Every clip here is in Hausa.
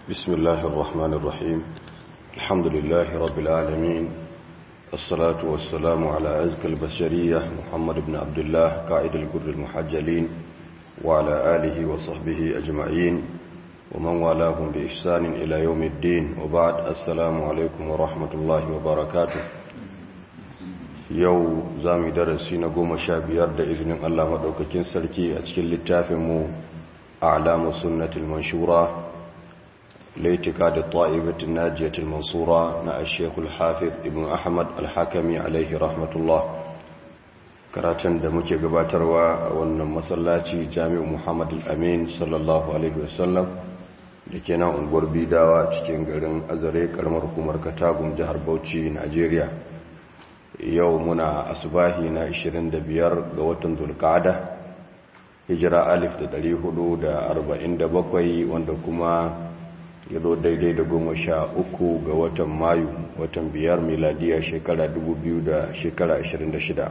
بسم الله الرحمن الرحيم الحمد لله رب العالمين الصلاة والسلام على أزكى البشرية محمد بن عبد الله قائد الجر المحجلين وعلى آله وصحبه أجمعين ومن والاهم بإحسان إلى يوم الدين وبعد السلام عليكم ورحمة الله وبركاته yau za mu yi darasi na 15 da izinin Allah maɗaukakin sarki a cikin littafinmu a'lamu sunnatul manshura laitika da ta'ibatin najiyatul mansura na ashekul hafiz ibn ahmad al-hakami alaihi rahmatullah. Karatun da muke gabatarwa a wannan masallaci jami'u muhammad al-amin sallallahu alaihi wasallam da ke nan unguwar bidawa cikin garin azare karamar hukumar katagum jihar bauchi najeriya. Yau muna asubahi na 25 ga watan Zulqa'ada hijira 1447 wanda kuma ya zo daidai da 13 ga watan Mayu watan 5 miladiya shekara 2026.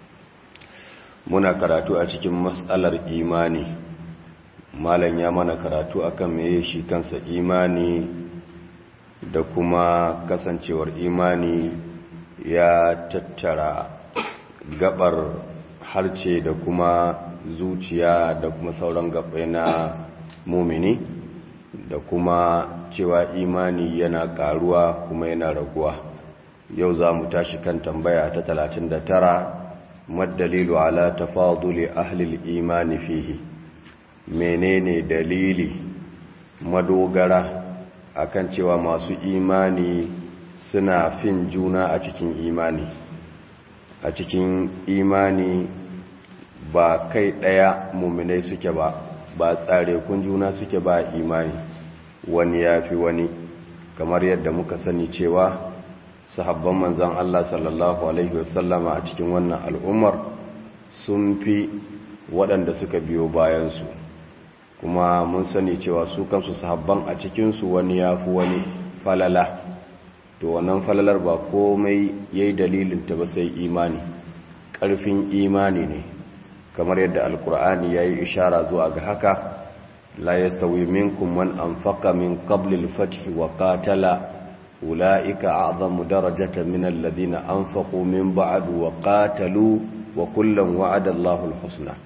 Muna karatu a cikin matsalar imani. Malam ya mana karatu akan meye shi kansa imani da kuma kasancewar imani ya tattara gabar harce da kuma zuciya da kuma sauran gabai na mumini da kuma cewa imani yana karuwa kuma yana raguwa. Yau za mu tashi kan tambaya ta 39 maddalilu ala tafaduli ahli imani fihi. Menene dalili madogara akan cewa masu imani suna fin juna a cikin imani? A cikin imani ba kai ɗaya muminai suke ba tsare kun juna suke ba imani, wani ya fi wani, kamar yadda muka sani cewa sahabban manzan Allah sallallahu alaihi wasallama a cikin wannan al'ummar sun fi waɗanda suka biyo bayansu, kuma mun sani cewa su kansu sahabban a cikinsu wani ya fi wani falala. To wannan falalar ba komai yayi dalilin ta ba sai imani, ƙarfin imani ne, kamar yadda alkur'ani yayi ishara zuwa ga haka, la yastawi minkum man anfaqa min qabli al-fath wa qatala ulaika a'zamu darajatan min alladhina anfaqu min ba'du wa qatalu wa kullan wa'ada Allahu al-husna.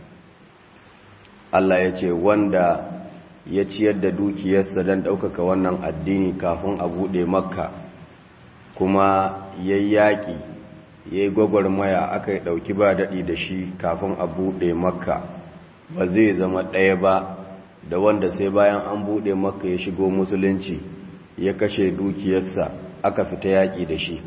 Allah yace wanda ya ciyar da dukiyarsa dan daukaka wannan addini kafin a bude Makka, kuma yayi yaƙi yayi gwagwarmaya aka yi ɗauki ba daɗi da shi kafin a buɗe Makka, ba zai zama ɗaya ba da wanda sai bayan an buɗe Makka ya shigo musulunci ya kashe dukiyarsa aka fita yaƙi da shi.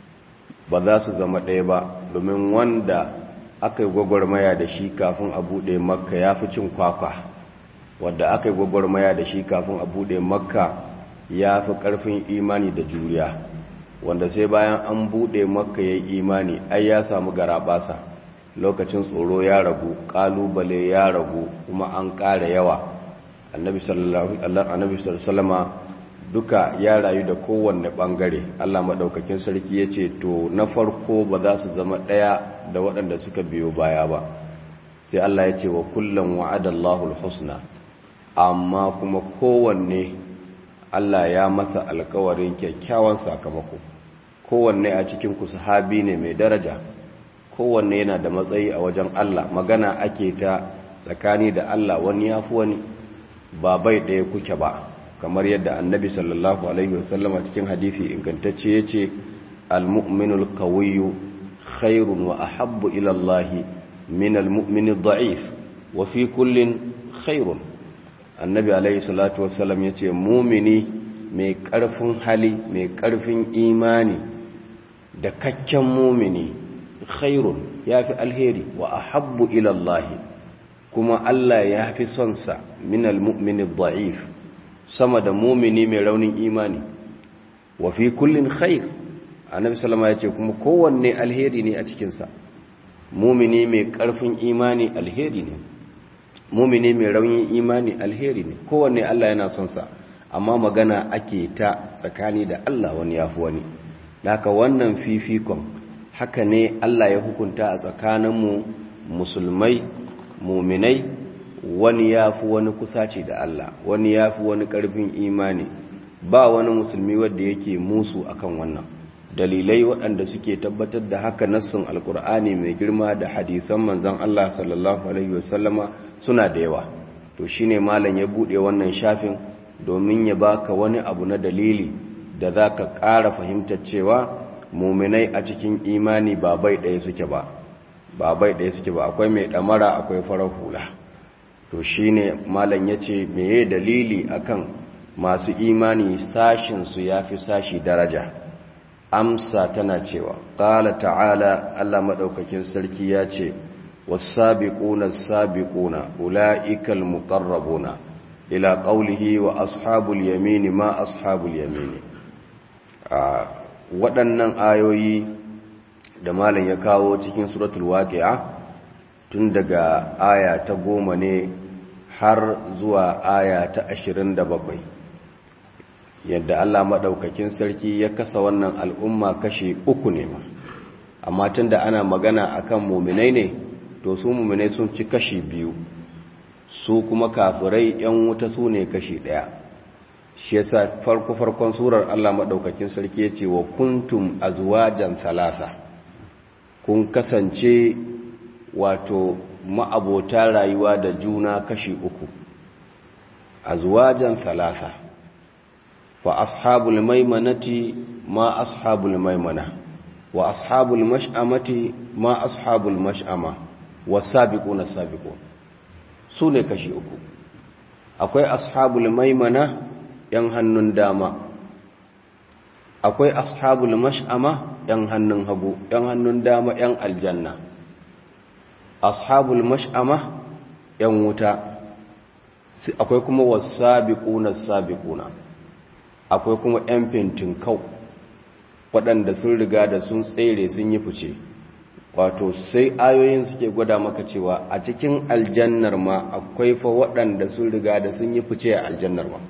Ba za su zama ɗaya ba, domin wanda aka yi gwagwarmaya da shi kafin a buɗe Makka ya fi cin kwakwa, wadda aka yi gwagwarmaya da shi kafin a buɗe Makka ya fi ƙarfin imani da juriya, wanda sai bayan an buɗe Makka ya yi imani ai ya samu garaɓasa. Lokacin tsoro ya ragu, ƙalubale ya ragu, kuma an ƙara yawa. Annabi sallallahu alaihi wasallama duka ya rayu da kowanne ɓangare. Allah maɗaukakin sarki ya ce to na farko ba za su zama ɗaya da waɗanda suka biyo baya ba. Sai Allah ya ce wa kullum wa'adallahu al-husna, amma kuma kowanne Allah ya masa alkawarin kyakkyawan sakamako. Kowanne a cikin ku sahabi ne mai daraja, kowanne yana da matsayi a wajen Allah. Magana ake ta tsakani da Allah, wani ya fi wani, ba bai ɗaya kuke ba, kamar yadda annabi sallallahu alaihi wasallama cikin hadisi ingantacce ya ce al-mu'minul qawiyyu khairun wa ahabbu ila Allah min al-mu'minid da'if wa fi kullin khairun. Annabi alaihi salatu wasallam ya ce mumini mai ƙarfin hali, mai ƙarfin imani da kakken mumini khairun, ya fi alheri, wa ahabbu ila Allah, kuma Allah ya fi sonsa minal mu'mini da'if, sama da mumini mai raunin imani. Wa fi kullin khair, annabi sallama ya ce kuma kowanne alheri ne a cikinsa. Mumini mai ƙarfin imani alheri ne, mumini mai raunin imani alheri ne, kowanne Allah yana sonsa, amma magana ake ta tsakani da Allah, wani ya fi wani. Haka wannan fifikon haka ne Allah ya hukunta a tsakaninmu musulmai muminai, wani ya fi wani kusaci da Allah, wani ya fi wani ƙarfin imani, ba wani musulmi wanda yake musu akan wannan. Dalilai waɗanda suke tabbatar da haka nassin alkur'ani mai girma da hadisan manzon Allah sallallahu alaihi wasallama suna da yawa. To shine malam ya bude wannan shafin domin ya baka wani abu na dalili da zaka ƙara fahimtar cewa mu'minai a cikin imani ba bai ɗaya suke ba. Akwai mai ɗamara akwai farar hula. To shine malam yace meye dalili akan masu imani sashin su yafi sashi daraja. Amsa tana cewa qala ta'ala, Allah madaukakin sarki yace was-sabiquna as-sabiquna ulaikal muqarrabuna ila qawlihi wa ashabul yamini ma ashabul yamini. Waɗannan ayoyi da malam ya kawo cikin suratul waqi'a tun daga aya ta 10 ne har zuwa aya ta 27, yadda Allah maɗaukakin sarki ya kasa wannan al'umma kashi 3 ne ma. Amma tun da ana magana akan muminai ne, to su muminai sun ci kashi 2, su kuma kafirai ‘yan wuta su ne kashi 1. Shi yasa farkon surar Allah maɗaukakin sarki ya ce wa kuntum azwajan salasa, kun kasance wato ma'abota rayuwa da juna kashi 3, azwajan salasa. fa ashabul maimanati ma ashabul maimana wa ashabul mash'amati ma ashabul mash'ama wasabiquna sabiqun. Su ne kashi 3. Akwai ashabul maimana yan hannun dama, akwai ashabul mash'ama yan hannun hagu, yan hannun dama yan aljanna, ashabul mash'ama yan wuta, akwai kuma wasabiquna sabiquna, akwai kuma yan fintinkau waɗanda sun riga da sun tsere sun yi fice. Wato sai ayoyin suke gwada maka cewa a cikin aljannar ma akwai fa waɗanda sun riga da sun yi fice a aljannar ma.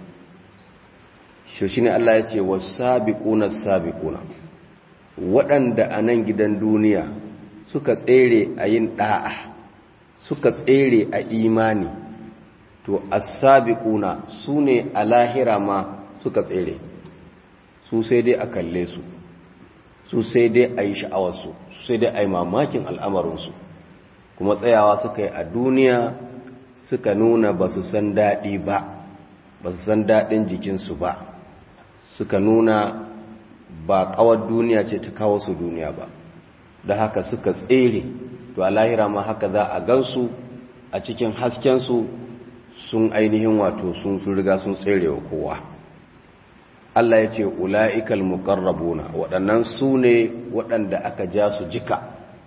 Shi ne Allah ya ce wasabiquna sabiquna, waɗanda a nan gidan duniya suka tsere a yin ɗa'a, suka tsere a imani, to as-sabiquna su ne a lahira ma suka tsere. Su sai dai a kalle su, su sai dai a yi sha'awarsu, su sai dai a yi mamakin al'amarinsu, kuma tsayawa suka yi a duniya suka nuna ba su san daɗi ba, ba su san daɗin jikinsu ba, suka nuna ba ƙawar duniya ce ta kawo su duniya ba, da haka suka tsere. To a lahira ma haka za a gansu a cikin haskensu sun ainihin wato sun riga sun tsere wa kowa. Allah ya ce ula'ikal muqarrabuna, waɗannan su ne waɗanda aka ja su jika,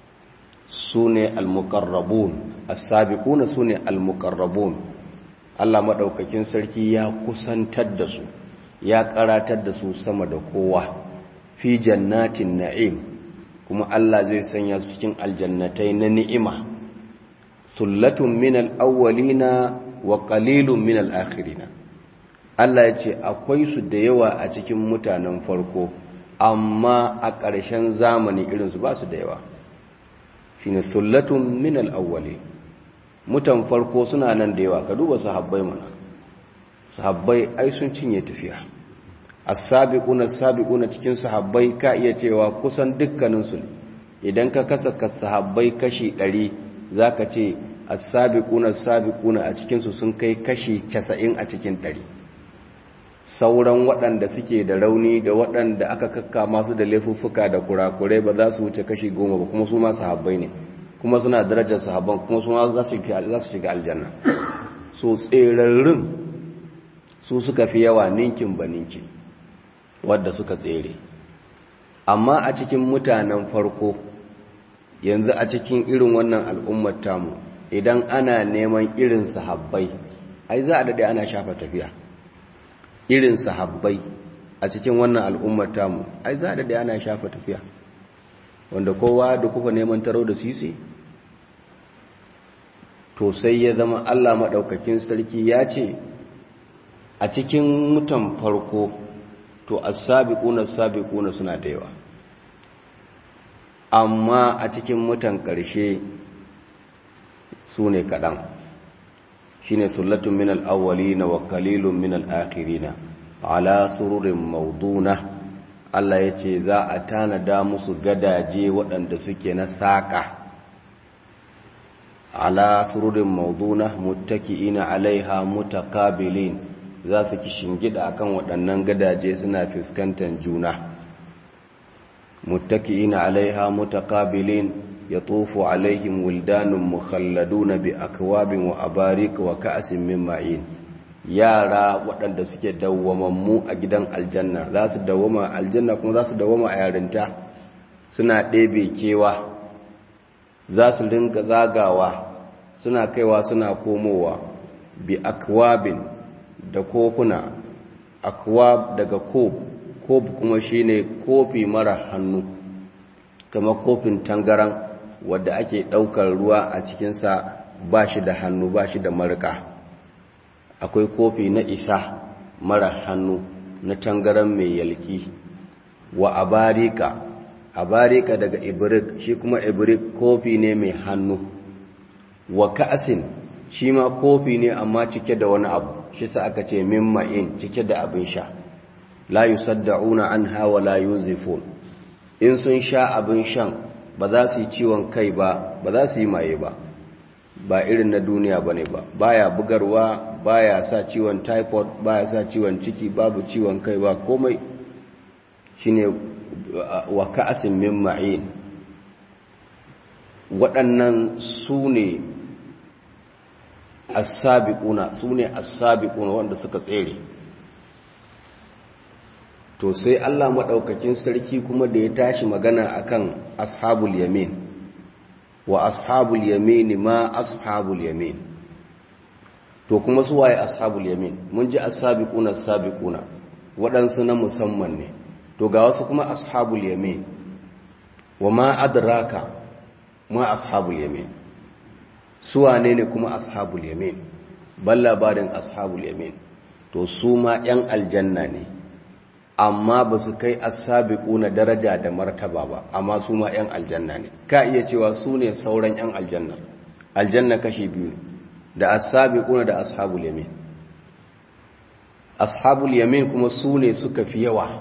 su ne al-muqarrabun, as-sabiquna su ne al-muqarrabun. Allah maɗaukakin sarki ya kusantar da su, ya karatar da su sama da kowa, fi jannatin na'im, kuma Allah zai sanya su cikin aljannatai na ni'ima, sullatun minal awwalina wa qalilun minal akhirina. Allah ya ce akwai su da yawa a cikin mutanen farko, amma a ƙarshen zamani irinsu ba su da yawa. Shi ne sullatun minal awwali, mutan farko suna nan da yawa. Ka duba sahabbai mana, sahabbai ai sun cinye tafiya. As-sabiquna as-sabiquna cikin sahabbai ka iya cewa kusan dukkaninsu ne. Idan ka kasa sahabbai kashi 100, zaka ce as-sabiquna as-sabiquna a cikin su sun kai kashi 90 a cikin 100. Sauran waɗanda suke da rauni da waɗanda aka kakka masu da laifuffuka da kurakurai ba za su wuce kashi 10 ba, kuma su ma sahabbai ne, kuma suna darajar sahabban, kuma su ma za su shiga aljanna. So tserarrun su suka fi yawa ninkin ba ninki wadda suka tsere. Amma a cikin mutanen farko, yanzu a cikin irin wannan al'ummar tamu, idan ana neman irin sahabbai, ai za a daɗe ana shafa tafiya. Irin sahabbai a cikin wannan al'ummar tamu, ai za a daɗe ana shafa tafiya, wanda kowa da kuka neman taro da sisi. To sai ya zama Allah maɗaukakin sarki ya ce a cikin mutan farko, to as-sabiquna as-sabiquna suna da yawa, amma a cikin mutan ƙarshe su ne kaɗan. Shi ne sullatun minal awwalina wa qalilun minal akhirina. ala sururin mauduna Allah ya ce za a tanada musu gadaje waɗanda suke na saƙa ala sururin mauduna muttaki'ina alaiha mutakabilin za su kishingida akan waɗannan gadaje suna fuskantar juna muttaki'ina alaiha mutakabilin yatufu alaihim wildanun mukhalladuna bi akwabin wa abarik wa ka'asin min ma'in yara waɗanda suke dawwamammu a gidan aljanna za su dawwama aljanna kuma za su dawwama a yarinta suna ɗebe kewa za su rinka zagawa suna kaiwa suna komowa bi akwabin da kofuna akwab daga kof kuma shine kofi mara hannu kamar kofin tangaran wadda ake ɗaukar ruwa a cikinsa ba shi da hannu ba shi da marika akwai kofi na isa mara hannu na tangaran mai yalki wa abarika daga ibrik shi kuma ibrik kofi ne mai hannu wa ka'asin shi ma kofi ne amma cike da wani abu shi sa aka ce min ma'in cike da abin sha la yusaddauna anha wa la yunzifun in sun sha abin shan ba za su yi ciwon kai ba za su yi maye ba irin na duniya bane ba baya bugarwa baya sa ciwon typhoid baya sa ciwon ciki babu ciwon kai ba komai shine wa ka'asin min ma'in waɗannan sune as-sabiquna wanda suka tsere to sai Allah madaukakin sarki kuma da ya tashi magana akan ashabul yamin wa ashabul yamin ma ashabul yamin to kuma su waye ashabul yamin mun ji as-sabiquna as-sabiquna waɗansu na musamman ne to ga wasu kuma ashabul yamin wa ma adraka ma ashabul yamin su wane ne kuma ashabul yamin ban labarin ashabul yamin to su ma yan aljanna ne amma ba su kai as-sabiquna daraja da martaba ba amma su ma yan aljanna ne ka iya cewa su ne sauran yan aljanna aljanna kashi biyu da as-sabiquna da ashabul yamin ashabul yamin kuma su ne suka fi yawa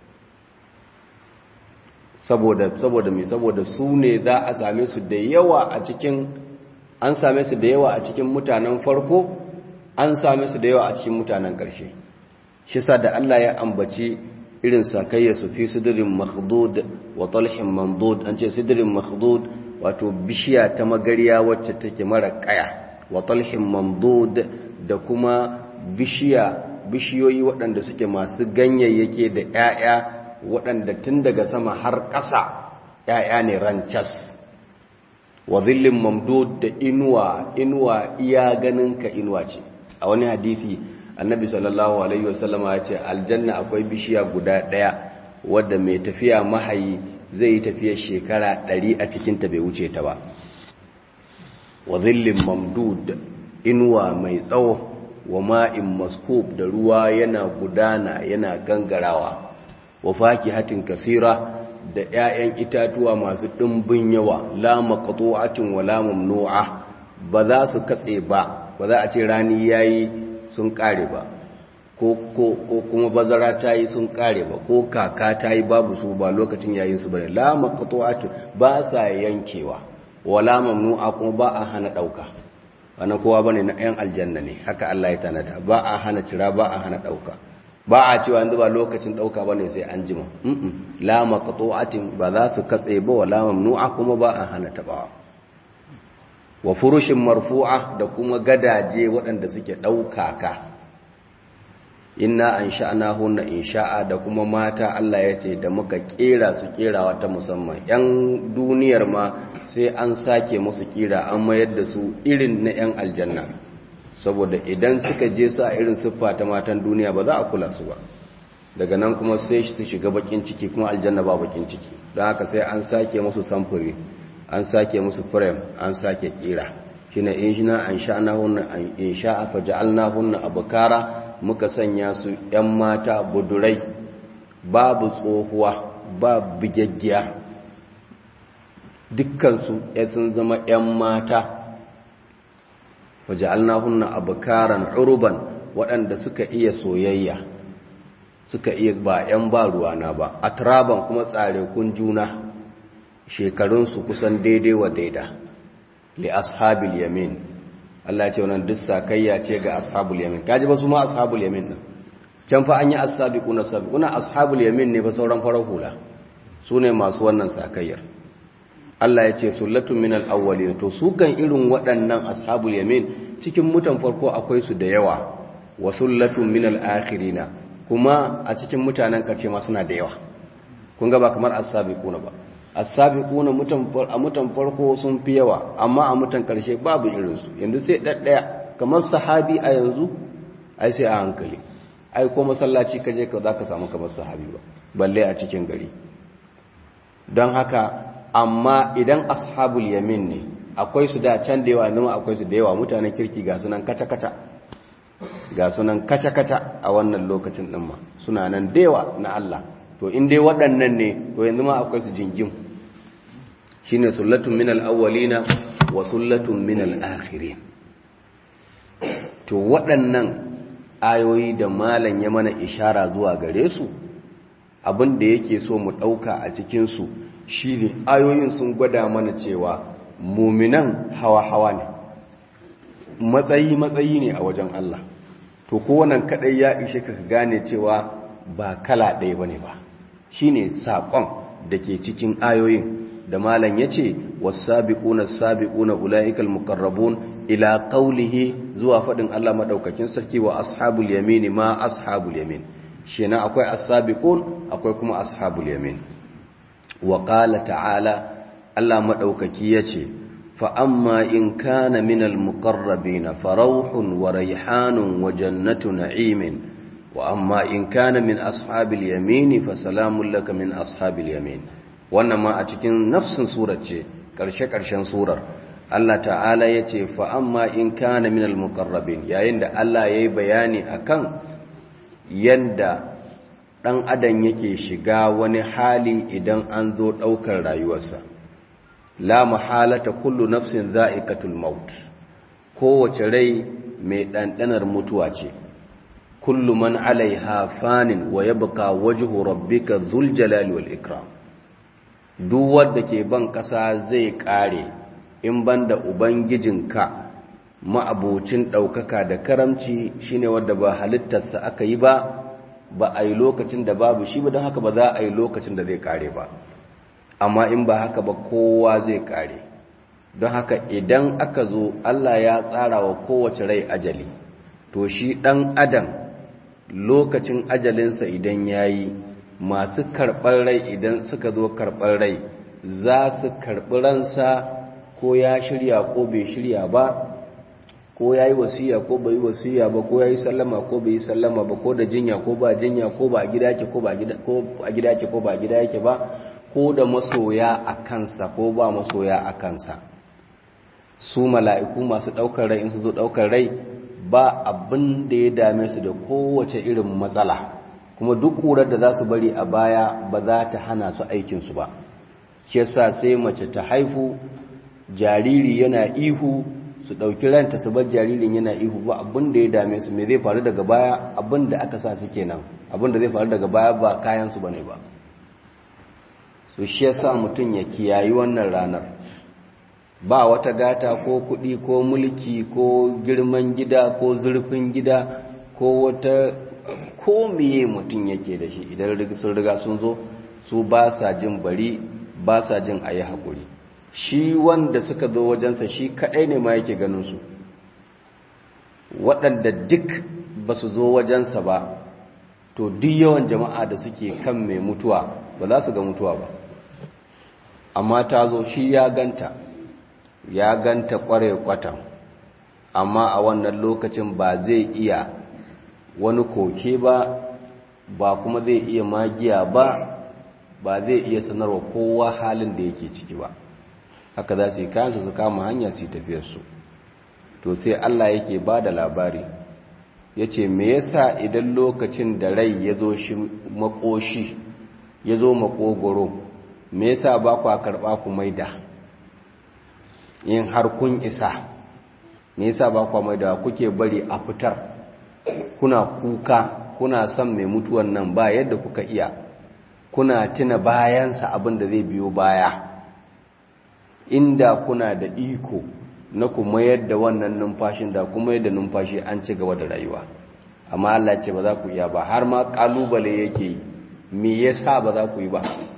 saboda me saboda su ne za a same su da yawa a cikin an same su da yawa a cikin mutanen farko an same su da yawa a cikin mutanen ƙarshe shi sa da Allah ya ambaci irin sakayya su fi sidrin makhdud wa talhin mamdud an ce sidrin makhdud wato bishiya ta magariya wacce take mara kaya wa talhin mamdud da kuma bishiyoyi waɗanda suke masu ganyayyake da ƴaƴa waɗanda tun daga sama har ƙasa ƴaƴa ne rancas wa zillin mamdud da inuwa iya ganinka inuwa ce a wani hadisi annabi sallallahu alaihi wasallama ya ce aljanna akwai bishiya guda ɗaya wadda mai tafiya mahayi zai yi tafiyar shekara 100 a cikinta bai wuce ta ba wa zillin mamdud inuwa mai tsawo wa ma'in maskub da ruwa yana gudana yana gangarawa wa fakihatin kasira da 'ya'yan itatuwa masu ɗimbin yawa la maqtu'atin wa la mamnu'a ba za su katse ba za a ce rani yayi sun kare ba ko kuma bazara tayi sun kare ba ko kaka tayi babu su ba lokacin yayin su bane la maqtu'atin ba sa yankewa wa la mamnu'a kuma ba a hana dauka wannan kowa bane na 'yan aljanna ne haka Allah ya tanada ba a hana cira ba a hana dauka ba a cewa yanzu ba lokacin dauka bane sai an jima la maqtu'atin ba za su katse ba wala mamnu'a kuma ba a hana tabawa wa furushin marfu'a da kuma gadaje waɗanda suke daukaka inna ansha'nahunna insha'a da kuma mata Allah ya ce da muka kera su kerawa ta musamman yan duniyar ma sai an sake musu kira an mayar da su irin na yan aljanna saboda idan suka je su a irin siffa ta matan duniya ba za a kula su ba daga nan kuma sai su shiga bakin ciki kuma aljanna ba bakin ciki don haka sai an sake musu samfuri an sake musu frame an sake kira shine injina an sha'nahunna an insha'a faja'alnahunna abkara muka sanya su yan mata budurai babu tsohuwa ba bigaggiya dukkan su sun zama yan mata faja'alnahunna abkaran uruban waɗanda suka iya soyayya suka iya ba 'yan ba ruwana ba, atraban kuma tsare kun juna, shekarunsu kusan daidai wa daida, li ashabil yamin. Allah ce wannan duk sakayya ce ga ashabul yamin. Kaji ba su ma ashabul yamin din. Can fa an yi as-sabiquna sabiquna, ashabul yamin ne ba sauran farar hula. Su ne masu wannan sakayyar. Allah ya ce sullatun minal awwalin. To su kan irin waɗannan ashabul yamin cikin mutan farko akwai su da yawa, wa sullatun minal akhirina, kuma a cikin mutanen karshe ma suna da yawa. Kun ga ba kamar as-sabiquna ba. As-sabiquna a mutan farko sun fi yawa, amma a mutan karshe babu irin su. Yanzu sai daddaya kamar sahabi a yanzu ai sai a hankali. Ai ko masallaci kaje ka zaka samu kamar sahabi ba, balle a cikin gari. Don haka amma idan ashabul yamin ne akwai su da can da yawa, nima akwai su da yawa, mutanen kirki ga sunan kaca-kaca, ga sunan kaca-kaca a wannan lokacin ɗin ma suna nan da yawa na Allah. To in dai waɗannan ne to yanzu ma akwai su jingim, shine sullatun minal awwalina wa sullatun minal akhirin. To waɗannan ayoyi da malam ya mana ishara zuwa gare su, abin da yake so mu ɗauka a cikinsu shi ne ayoyin sun gwada mana cewa muminan hawa-hawa ne, matsayi-matsayi ne a wajen Allah. To kowannan kaɗai ya ishe ka gane cewa ba kala ɗaya ba ne ba. Shi ne saƙon da ke cikin ayoyin da malam ya ce wasabiquna sabiquna ulaikal muqarrabun ila qawlihi zuwa faɗin Allah madaukakin sarki wa ashabul yamin ma ashabul yamin. Shi na akwai as-sabiqun akwai kuma ashabul yamin. Wa qala ta'ala, Allah madaukaki yace fa amma in kana minal muqarrabin farauhun wa rayhanun wa jannatu na'imin wa amma in kana min ashabil yamin fa salamun laka min ashabil yamin. Wannan ma a cikin nafsin surar ce, karshe-karshen surar Allah ta'ala yace fa amma in kana minal muqarrabin, yayin da Allah yayi bayani akan yanda ɗan adam yake shiga wani hali idan an zo ɗaukar rayuwarsa. La mahalata kullu nafsin za'iqatul maut, kowace rai mai ɗanɗanar mutuwa ce. Kullu man alaiha fanin wa yabqa wajhu rabbika dhul jalali wal ikram. Duk wanda ke ban ƙasa zai ƙare in banda ubangijinka ma'abocin ɗaukaka da karamci, shine wanda ba halittarsa aka yi ba a yi lokacin da babu shi ba, don haka ba za a yi lokacin da zai kare ba. Amma in ba haka ba kowa zai kare. Don haka idan aka zo Allah ya tsara wa kowace rai ajali, to shi ɗan adam lokacin ajalinsa idan ya yi, masu karɓar rai idan suka zo karɓar rai za su karɓi ransa ko ya shirya ko bai shirya ba, ko ya yi wasiya ko bai yi wasiya ba, ko ya yi sallama ko bai yi sallama ba, ko da jinya ko ba jinya, ko ba a gida yake ko ba a gida yake ko ba a gida yake ba, ko da masoya a kansa ko ba masoya a kansa. Su mala'iku masu ɗaukar rai in su zo ɗaukar rai ba abin da ya dame su da kowace irin matsala, kuma duk ƙurar da za su bari a baya ba za ta hana su aikinsu ba. Shi yasa sai mace ta haifu jariri yana ihu, su ɗauki ranta su bar jaririn yana ihu, ba abin da ya dame su. Me zai faru daga baya? Abin da aka sa su kenan. Abin da zai faru daga baya ba kayansu ba ne ba. So shi yasa mutum ya kiyayi wannan ranar. Ba wata gata ko kuɗi ko mulki ko girman gida ko zurfin gida ko wata ko miye mutum yake da shi, idan sun riga sun zo su ba sa jin bari, ba sa jin a yi haƙuri. Shi wanda suka zo wajensa shi kaɗai ne ma yake ganinsu. Waɗanda duk ba su zo wajensa ba, to duk yawan jama'a da suke kan mai mutuwa ba za su ga mutuwa ba. Amma ta zo shi ya ganta ƙware kwatan, amma a wannan lokacin ba zai iya wani koke ba kuma zai iya magiya ba zai iya sanarwa kowa halin da yake ciki ba. Haka za su yi kayansu su kama hanya su yi tafiyarsu. To sai Allah yake ba da labari, ya ce me yasa idan lokacin da rai ya zo shi makoshi, ya zo makogoro, me yasa ba ku karɓa ku maida in har kun isa? Me yasa ba ku maida kuke bari a fitar, kuna kuka kuna son mai mutuwan nan ba yadda kuka iya, kuna tuna bayansa abin da zai biyo baya, inda kuna da iko na kuma yadda wannan numfashin da kuma yadda numfashi an ci gaba da rayuwa. Amma Allah ce ba za ku iya ba, har ma kalubale yake yi, me yasa ba za ku yi ba?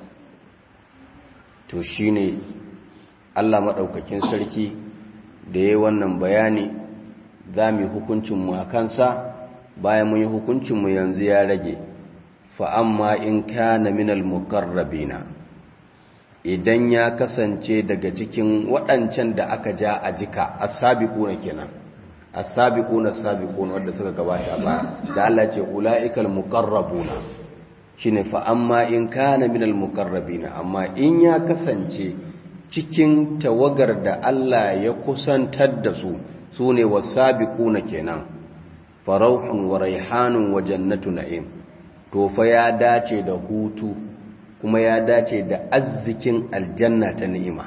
To shine Allah madaukakin sarki da yayi wannan bayani, za mu hukuncin mu a kansa. Bayan mun yi hukuncin mu yanzu ya rage, fa amma in kana minal muqarrabina, idan ya kasance daga cikin waɗancan da aka ja a jika, as-sabiquna kenan, as-sabiquna wanda suka gabata ba, da Allah ce ulaikal muqarrabuna, shine fa amma in kana minal muqarrabina, amma in ya kasance cikin tawagar da Allah ya kusantar da su, sune was-sabiquna kenan, farauhun wa raihanun wa jannatu na'im, to fa ya dace da hutu kuma ya dace da arzikin aljanna ta ni'ima.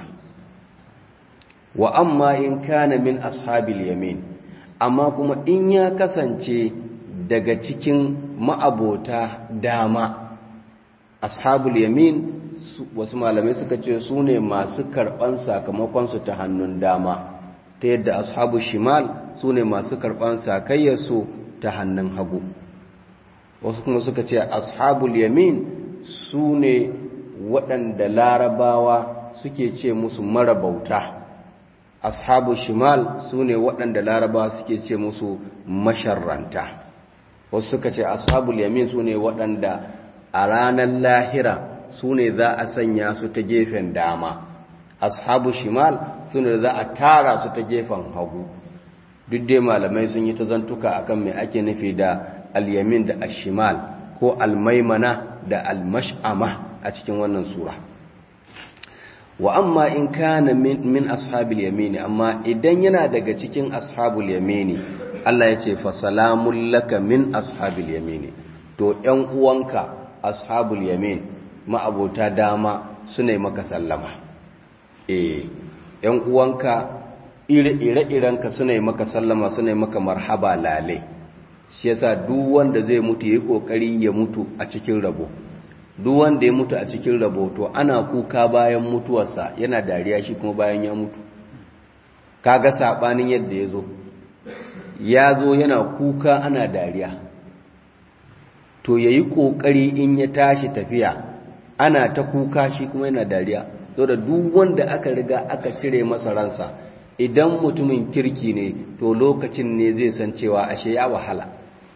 Wa amma in kana min ashabil yamin, amma kuma in ya kasance daga cikin ma'abota dama, ashabul yamin wasu malamai suka ce su ne masu karɓan sakamakonsu ta hannun dama, ta yadda ashabu shimal su ne masu karɓan sakayyarsu ta hannun hagu. Wasu kuma suka ce ashabul yamin su ne waɗanda larabawa suke ce musu marabauta, ashabu shimal su ne waɗanda larabawa suke ce musu masharranta. Wasu suka ce ashabul yamin su ne waɗanda a ranar lahira su ne za a sanya su ta gefen dama, ashabu shimal su ne za a tara su ta gefen hagu. Duk dai malamai sun yi ta zantuka akan mai ake nufi da al-yamin da al-shimal, ko al-maimana da al-mash'ama a cikin wannan sura. Wa amma in kana min ashabil yamini, amma idan yana daga cikin ashabul yamini, Allah ya ce fa salamun laka min ashabil yamini, to ƴan uwanka ashabul yamin ma'abota dama suna maka sallama. ‘yan uwanka ire-irenka suna maka sallama, suna maka marhaba lale. Shi yasa duk wanda zai mutu yayi kokari ya mutu a cikin rabo. Duk wanda ya mutu a cikin rabo to ana kuka bayan mutuwarsa, yana dariya shi kuma bayan ya mutu. Kaga sabanin yadda ya zo yana kuka ana dariya. To yayi kokari in ya tashi tafiya ana ta kuka shi kuma yana dariya. Da duk wanda aka riga aka cire masa ransa, idan mutumin kirki ne to lokacin ne zai san cewa ashe ya wahala,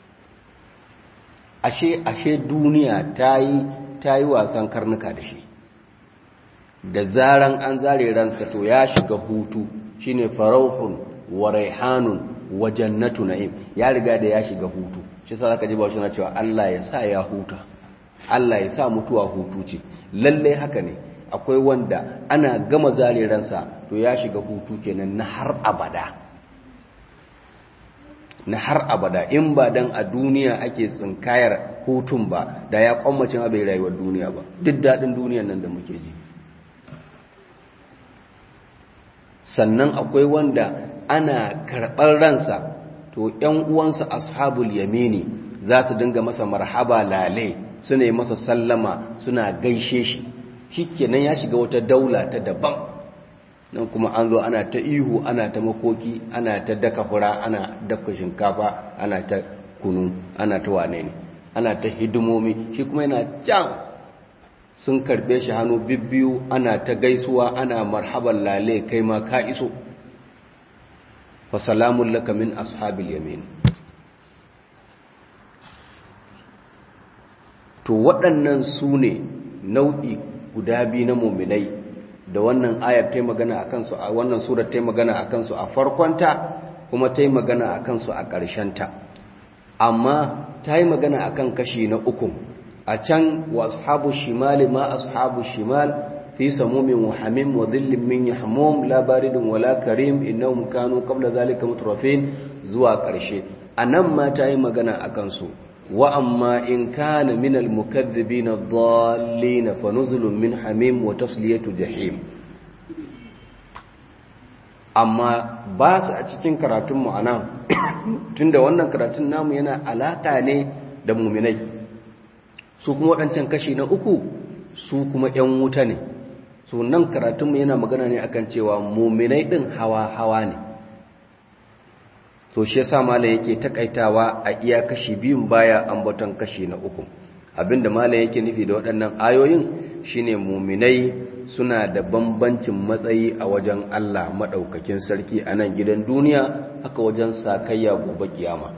ashe duniya ta yi wasan karnuka da shi. Da zaran an zare ransa to ya shiga hutu, shine farauhun wa raihanun wa jannatu na'im, ya riga da ya shiga hutu. Shi sa zaka ji ba shi na cewa Allah ya sa ya huta, Allah ya sa mutuwa hutu ce. Lalle haka ne, akwai wanda ana gama zare ransa to ya shiga hutu kenan na har abada, na har abada. In ba dan a duniya ake tsinkayar hutun ba, da ya kwammace ma bai rayuwar duniya ba, duk daɗin duniyan nan da muke ji. Sannan akwai wanda ana karɓar ransa to ‘yan uwansa ashabul yamini za su dinga masa marhaba lale, suna yi masa sallama, suna gaishe shi. Shi kenan ya shiga wata daula ta daban. Nan kuma an zo ana ta ihu, ana ta makoki, ana ta daka fura, ana daka shinkafa, ana ta kunu, ana ta wane ne, ana ta hidimomi. Shi kuma yana can sun karbe shi hannu bibbiyu, ana ta gaisuwa, ana marhaban lale, kai ma ka iso. Fa salamun laka min ashabil yamin. To waɗannan su ne nau'i guda biyu na muminai da wannan ayar ta yi magana a kansu, a wannan surar ta yi magana a kansu a farkonta, kuma ta yi magana a kansu a ƙarshenta. Amma ta yi magana a kan kashi na uku. A can wa ashabu shimali ma ashabu shimal fi samumin wa hamim wa dhillin min yahmum la baridun wala karim innahum kanu qabla zalika mutrafin, zuwa ƙarshe. Anan ma ta yi magana a kansu. Wa amma in kana minal mukaththibina dhallin fa nuzulun min hamim wa tasliyatu jahim. Amma ba su a cikin karatun mu anan tunda wannan karatun namu yana alaka ne da muminai. Su kuma waɗancan kashi na uku su kuma ‘yan wuta ne. So nan karatunmu yana magana ne akan cewa muminai ɗin hawa-hawa ne. So shi yasa malam yake takaitawa a iya kashi biyun baya ambaton kashi na uku. Abinda malam yake nufi da waɗannan ayoyin shine muminai suna da bambancin matsayi a wajen Allah madaukakin sarki a nan gidan duniya, haka wajen sakayya gobe kiyama.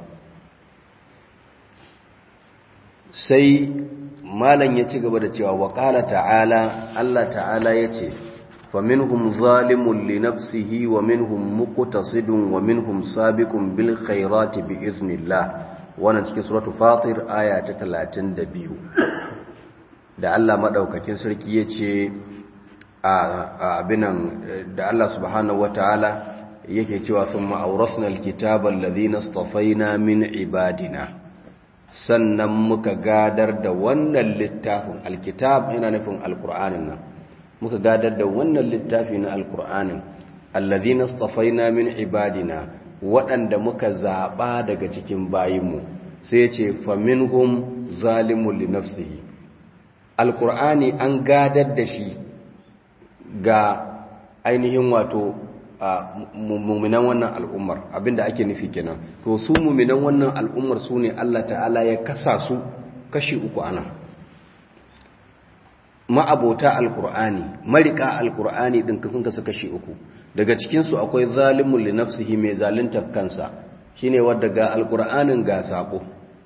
Sai malam ya ci gaba da cewa wa qala ta'ala, Allah ta'ala yace faminhum zalimun li nafsihi wa minhum muqtasidun wa minhum sabiqun bil khairati bi iznillah. Wannan cikin suratu Fatir aya ta 32 da Allah madaukakin sarki yace abinan da Allah subhanahu wataala yake cewa thumma awrasna alkitaba alladhina istafaina min ibadina, sannan muka gadar da wannan littafin alkitab yana nufin alqur'anin nan, muka gadar da wannan littafi na alqur'anin alladhina istafaina min ibadina, waɗanda muka zaɓa daga cikin bayinmu. Sai ya ce faminhum zalimun li nafsihi. Alƙur'ani an gadar da shi ga ainihin wato muminan wannan al'ummar, abinda ake nufi kenan. To su muminan wannan al'ummar su ne Allah ta'ala ya kasa su kashi uku ana. Ma'abota alƙur'ani, marika alƙur'ani ɗin sun kasu kashi uku. Daga cikinsu akwai zalimun li nafsihi, mai zaluntar kansa, shine wanda ga alqur'anin ga sako.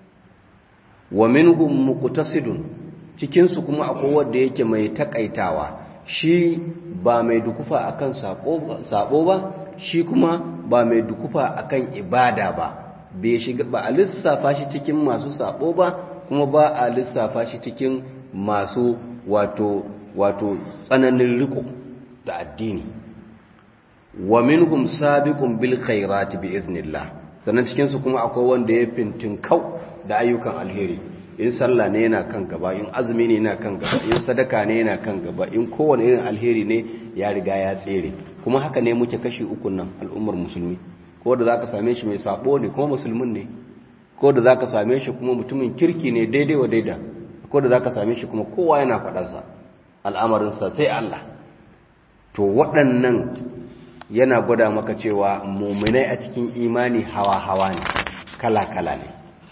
Wa minhum muqtasidun, cikinsu kuma akwai wanda yake mai takaitawa, shi ba mai dukufa akan sako ba, shi kuma ba mai dukufa akan ibada ba, bai shiga ba a lissafa shi cikin masu sako ba, kuma ba a lissafa shi cikin masu wato tsananin riko da addini. Wa minhum sabiqun bil khairati bi iznillah, sannan cikin su kuma akwai wanda ya fintin kau da ayyukan alheri. In sallah ne yana kan gaba, in azumi ne yana kan gaba, in sadaka ne yana kan gaba, in kowane irin alheri ne ya riga ya tsere. Kuma haka ne muke kashi uku nan al'ummar musulmi, ko da zaka same shi mai sabo ne kuma musulmin ne, ko da zaka same shi kuma mutumin kirki ne daidai wa daida, ko da zaka same shi kuma kowa yana faɗansa al'amarinsa sai Allah. To waɗannan yana gwada maka cewa muminai a cikin imani hawa-hawa ne, kala-kala ne.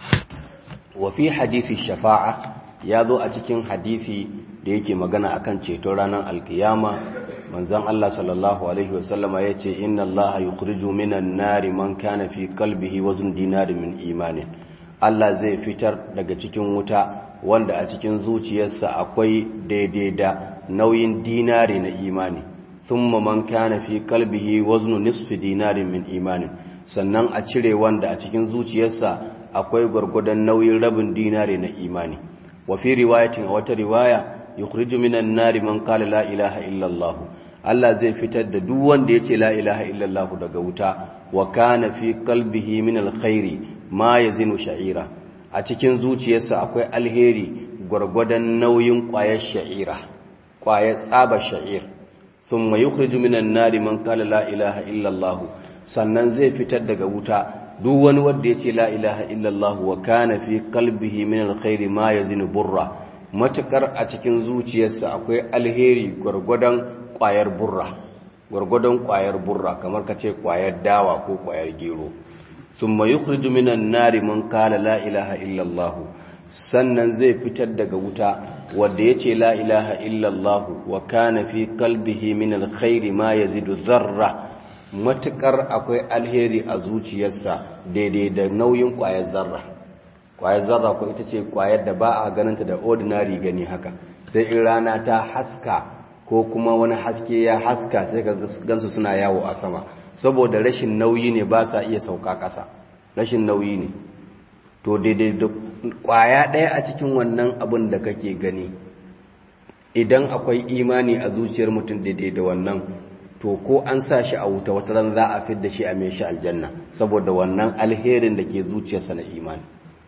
Wa fi hadisi shafa'a, ya zo a cikin hadisi da yake magana akan ceton ranar alkiyama. Manzon Allah sallallahu alaihi wasallama yace inna Allah yukhriju minan nari man kana fi qalbihi wazn dinari min imanin. Allah zai fitar daga cikin wuta wanda a cikin zuciyarsa akwai daidai da nauyin dinari na imani. Thumma man kana fi qalbihi waznu nisfi dinarin min imanin, sannan a cire wanda a cikin zuciyarsa akwai gurgudan nauyin rabin dinari na imani. Wa fi riwayatin, a wata riwaya, yukhriju minan nari man qala la ilaha illa Allah, Allah zai fitar da duk wanda yace la ilaha illa Allah daga wuta. Wa kana fi qalbihi min alkhairi ma yazinu sha'ira, a cikin zuciyarsa akwai alheri gurgudan nauyin ƙwayar sha'ira, ƙwayar tsaba sha'ir. Thumma yukhriju minan nari man qala la ilaha illa Allah, sannan zai fitar daga wuta duk wani wanda yace la ilaha illa Allah wa kana fi qalbihi min alkhairi ma yazinu burra, matakar a cikin zuciyarsa akwai alheri gurgudan ƙwayar burra, gurgudan ƙwayar burra, kamar kace ƙwayar dawa ko ƙwayar gero. Thumma yukhriju minan nari man qala la ilaha illa Allah, sannan zai fitar daga wuta wanda yace la ilaha illallah wa kana fi qalbihi min alkhairi ma yazidu dharra, matukar akwai alheri a zuciyarsa daidai da nauyin kwayar zarra. Kwayar zarra ko ita ce kwayar da ba a ganinta da ordinary gani haka, sai in rana ta haska ko kuma wani haske ya haska sai ka gansu suna yawo a sama, saboda rashin nauyi ne ba sa iya sauka ƙasa, rashin nauyi ne. To daidai da kwaya ɗaya a cikin wannan abin da kake gani, idan akwai imani a zuciyar mutum daidai da wannan, to ko an sa shi a wuta wata ran za a fidda shi a mai shi aljanna, saboda wannan alherin da ke zuciyarsa na imani.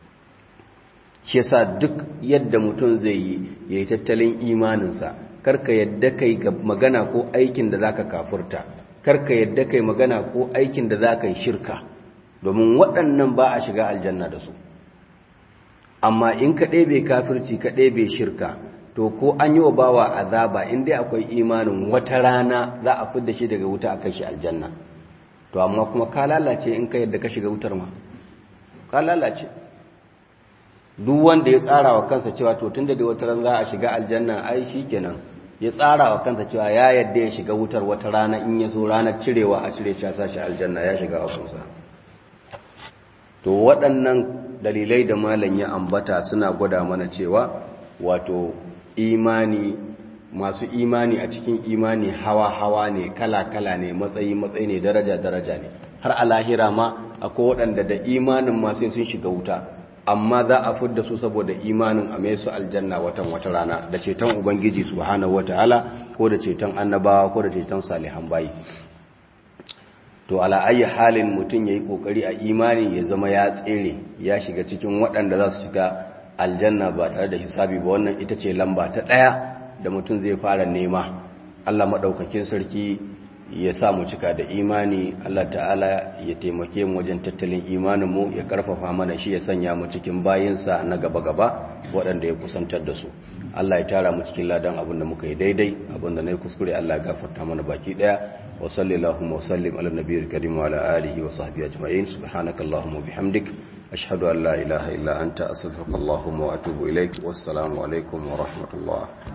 Shi yasa duk yadda mutum zai yi yayi tattalin imaninsa, karka yadda kai magana ko aikin da zaka kafurta, karka yadda kai magana ko aikin da zaka yi shirka, domin waɗannan ba a shiga aljanna da su. amma in ka ɗebe kafirci ka ɗebe shirka to ko an yi wa bawa azaba in dai akwai imanin wata rana za a fidda shi daga wuta a kai shi aljanna. To amma kuma ka lalace in ka yadda ka shiga wutar ma ka lalace. Duk wanda ya tsara wa kansa cewa to tunda da wata rana za a shiga aljanna ai shikenan, ya tsara wa kansa cewa ya yadda ya shiga wutar wata rana, in ya zo ranar cirewa a cire shi a sashi aljanna ya shiga akunsa. To waɗannan dalilai da malam ya ambata suna gwada mana cewa wato imani, masu imani a cikin imani hawa-hawa ne, kala-kala ne, matsayi-matsayi ne, daraja-daraja ne. Har a lahira ma akwai waɗanda da imanin ma sai sun shiga wuta, amma za a fidda su saboda imanin a mai su aljanna watan wata rana da ceton Ubangiji subhanahu wataala ko da ceton annabawa ko da ceton salihan bayi. To ala ayi halin mutum yayi kokari a imani ya zama ya tsere, ya shiga cikin waɗanda za su shiga aljanna ba tare da hisabi ba. Wannan ita ce lamba ta ɗaya da mutum zai fara nema. Allah maɗaukakin sarki ya sa mu cika da imani. Allah ta'ala ya taimake mu wajen tattalin imaninmu, ya karfafa mana shi, ya sanya mu cikin bayinsa na gaba-gaba waɗanda ya kusantar da su. Allah ya tara mu cikin ladan abin da muka yi daidai, abin da na yi kuskure Allah ya gafarta mana baki ɗaya. wa sallallahu wa sallim ala nabiyil karim wa ala alihi wa sahbihi ajma'in. subhanakallahumma bihamdik ashhadu an la ilaha illa anta astaghfiruka wa atubu ilaik. wassalamu alaikum wa rahmatullah.